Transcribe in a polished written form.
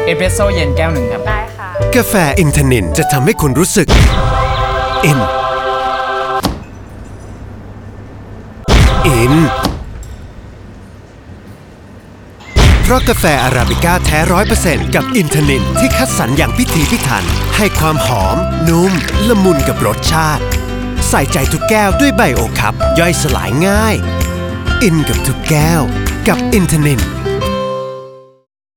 เอสเปรสโซ่เย็นแก้วหนึ่งครับได้ค่ะกาแฟอินทนินจะทำให้คุณรู้สึกอินเพราะกาแฟอาราบิก้าแท้ 100% กับอินทนินที่คัดสรรอย่างพิถีพิถันให้ความหอมนุ่มละมุนกับรสชาติใส่ใจทุกแก้วด้วยไบโอคัพย่อยสลายง่ายอินกับทุกแก้วกับอินทนิน